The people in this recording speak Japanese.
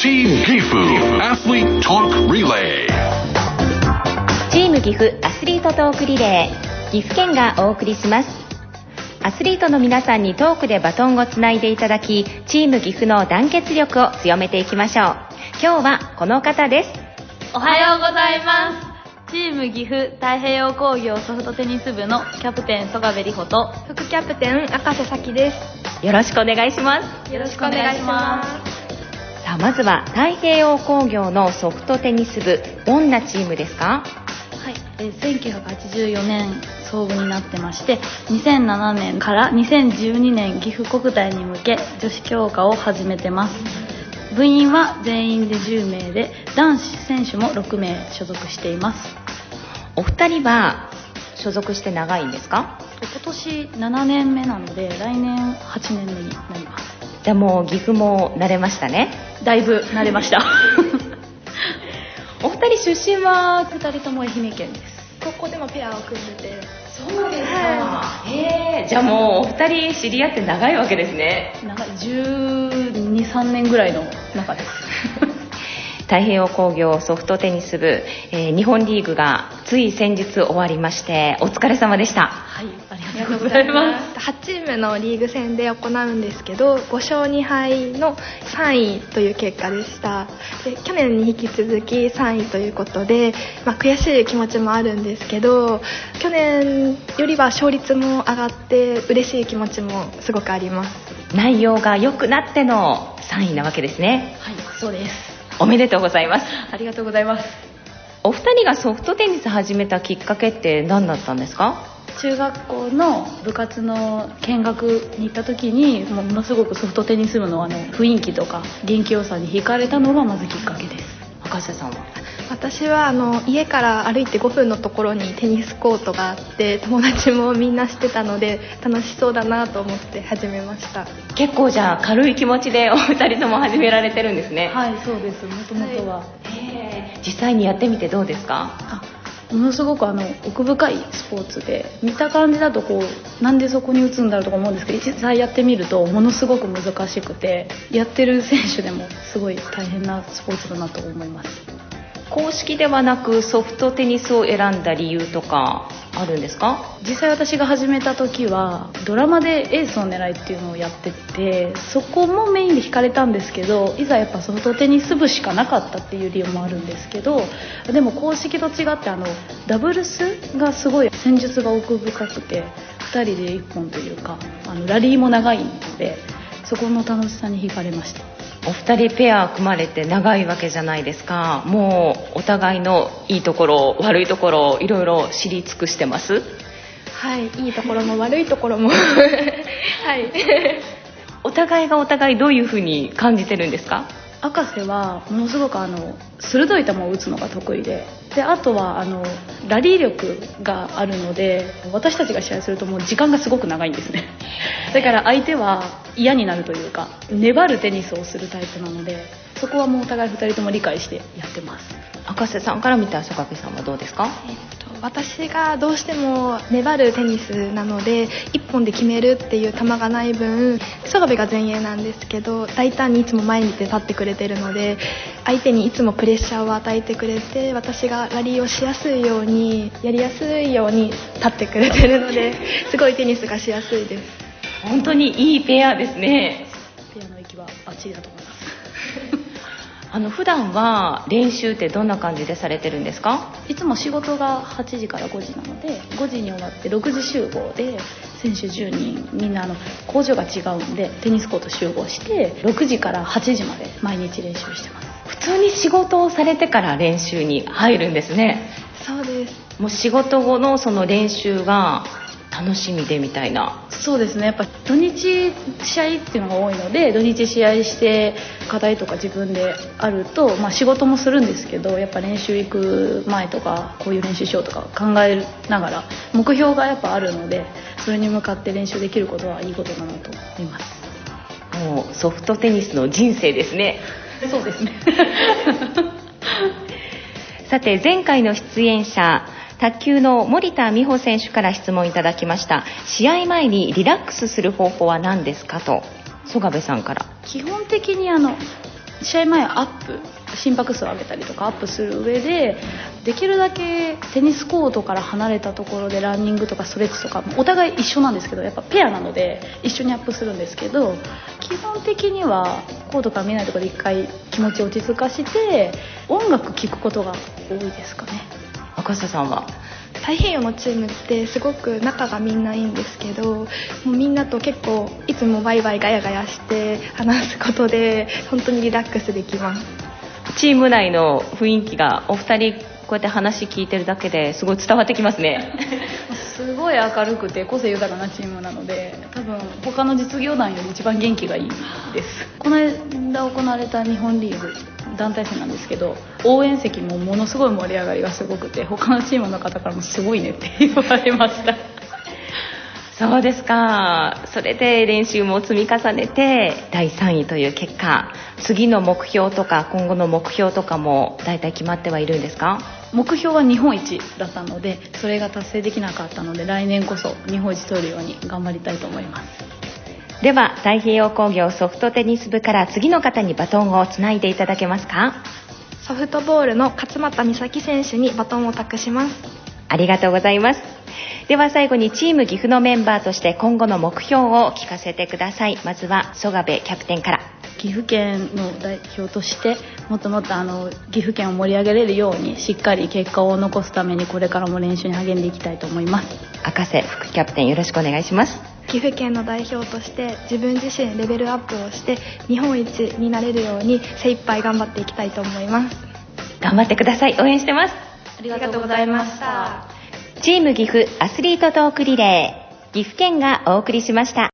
Team Gifu Athlete Talk Relay。 チーム岐阜アスリートトークリレー、岐阜県がお送りします。アスリートの皆さんにトークでバトンをつないでいただき、チーム岐阜の団結力を強めていきましょう。今日はこの方です。 おはようございます。チーム岐阜太平洋工業ソフトテニス部のキャプテン曽我部里穂と副キャプテン赤瀬咲です。 よろしくお願いします。 よろしくお願いします。 さあ、まずは太平洋工業のソフトテニス部、どんなチームですか？ はい、1984年創部になってまして、2007年から2012年岐阜国体に向け女子強化を始めてます。部員は全員で10名で、男子選手も6名所属しています。 お二人は所属して長いんですか？ 今年7年目なので、来年8年目になります。 じゃあもう岐阜も慣れましたね。 だいぶ慣れましたお二人出身は 2人とも愛媛県です。 高校でもペアを組んでて。 そうですか。じゃあもうお二人知り合って長いわけですね。 長い、12、3年ぐらいの中です太平洋工業ソフトテニス部、日本リーグがつい先日終わりまして、お疲れ様でした。 はい、ありがとうございます。 8チームのリーグ戦で行うんですけど、5勝2敗の3位という結果でした。で、去年に引き続き3位ということで、悔しい気持ちもあるんですけど、去年よりは勝率も上がって嬉しい気持ちもすごくあります。 内容が良くなっての3位なわけですね。 はい、そうです。 おめでとうございます。 ありがとうございます。 お二人がソフトテニス始めたきっかけって何だったんですか？ 中学校の部活の見学に行った時に、ものすごくソフトテニス部の雰囲気とか元気良さに惹かれたのがまずきっかけです。 赤瀬さんは？ 私は家から歩いて5分のところにテニスコートがあって、友達もみんなしてたので楽しそうだなと思って始めました。 結構じゃあ軽い気持ちでお二人とも始められてるんですね。 はい、そうです。もともとは、 実際にやってみてどうですか？ ものすごく奥深いスポーツで、見た感じだとなんでそこに打つんだろうとか思うんですけど、実際やってみるとものすごく難しくて、やってる選手でもすごい大変なスポーツだなと思います。 公式ではなくソフトテニスを選んだ理由とかあるんですか？ 実際私が始めた時はドラマでエースを狙いっていうのをやってて、そこもメインで惹かれたんですけど、いざやっぱソフトテニス部しかなかったっていう理由もあるんですけど、でも公式と違ってダブルスがすごい戦術が奥深くて、2人で1本というかラリーも長いので、そこの楽しさに惹かれました。 お二人ペア組まれて長いわけじゃないですか。もうお互いのいいところ悪いところいろいろ知り尽くしてます？ はい、いいところも悪いところもはいお互いがお互いどういうふうに感じてるんですか？ 赤瀬はものすごく鋭い球を打つのが得意で、あとはラリー力があるので、私たちが試合するともう時間がすごく長いんですね。だから相手は嫌になるというか、粘るテニスをするタイプなので、そこはもうお互い2人とも理解してやってます。 赤瀬さんから見た曽我部さんはどうですか？ 私がどうしても粘るテニスなので、1本で決めるっていう球がない分、曽我部が前衛なんですけど、大胆にいつも前に出て立ってくれてるので、相手にいつもプレッシャーを与えてくれて、私がラリーをしやすいようにやりやすいように立ってくれてるので、すごいテニスがしやすいです。 本当にいいペアですね。 ペアの息はバッチリだと思います普段は練習ってどんな感じでされてるんですか？ いつも仕事が8時から5時なので、5時に終わって6時集合で、選手10人みんな工場が違うんでテニスコート集合して6時から8時まで毎日練習してます。 普通に仕事をされてから練習に入るんですね。 そうです。 もう仕事後のその練習が楽しみでみたいな。 そうですね、やっぱ土日試合っていうのが多いので、土日試合して課題とか自分であると、仕事もするんですけど、やっぱ練習行く前とかこういう練習しようとか考えながら、目標がやっぱあるので、それに向かって練習できることはいいことだなと思います。 もうソフトテニスの人生ですね。 そうですねさて、前回の出演者卓球の森田美穂選手から質問いただきました。試合前にリラックスする方法は何ですかと、曽我部さんから。 基本的に試合前アップ、心拍数を上げたりとかアップする上で、できるだけテニスコートから離れたところでランニングとかストレッチとかお互い一緒なんですけど、やっぱペアなので一緒にアップするんですけど、基本的にはコートから見えないところで一回気持ちを落ち着かして音楽聴くことが多いですかね。 赤瀬さんは？ 太平洋のチームってすごく仲がみんないいんですけど、もうみんなと結構いつもワイワイガヤガヤして話すことで本当にリラックスできます。 チーム内の雰囲気がお二人こうやって話聞いてるだけですごい伝わってきますね。 すごい明るくて個性豊かなチームなので、多分他の実業団より一番元気がいいです。この間行われた日本リーグ団体戦なんですけど、応援席もものすごい盛り上がりがすごくて、他のチームの方からもすごいねって言われました。 そうですか。それで練習も積み重ねて第3位という結果、次の目標とか今後の目標とかも大体決まってはいるんですか？ 目標は日本一だったので、それが達成できなかったので、来年こそ日本一取るように頑張りたいと思います。 では太平洋工業ソフトテニス部から次の方にバトンをつないでいただけますか？ ソフトボールの勝俣美咲選手にバトンを託します。 ありがとうございます。では最後にチーム岐阜のメンバーとして今後の目標を聞かせてください。まずは曽我部キャプテンから。 岐阜県の代表としてもっともっと岐阜県を盛り上げれるようにしっかり結果を残すためにこれからも練習に励んでいきたいと思います。 赤瀬副キャプテンよろしくお願いします。 岐阜県の代表として自分自身レベルアップをして日本一になれるように精一杯頑張っていきたいと思います。 頑張ってください。応援してます。 ありがとうございました。 チーム岐阜アスリートトークリレー、岐阜県がお送りしました。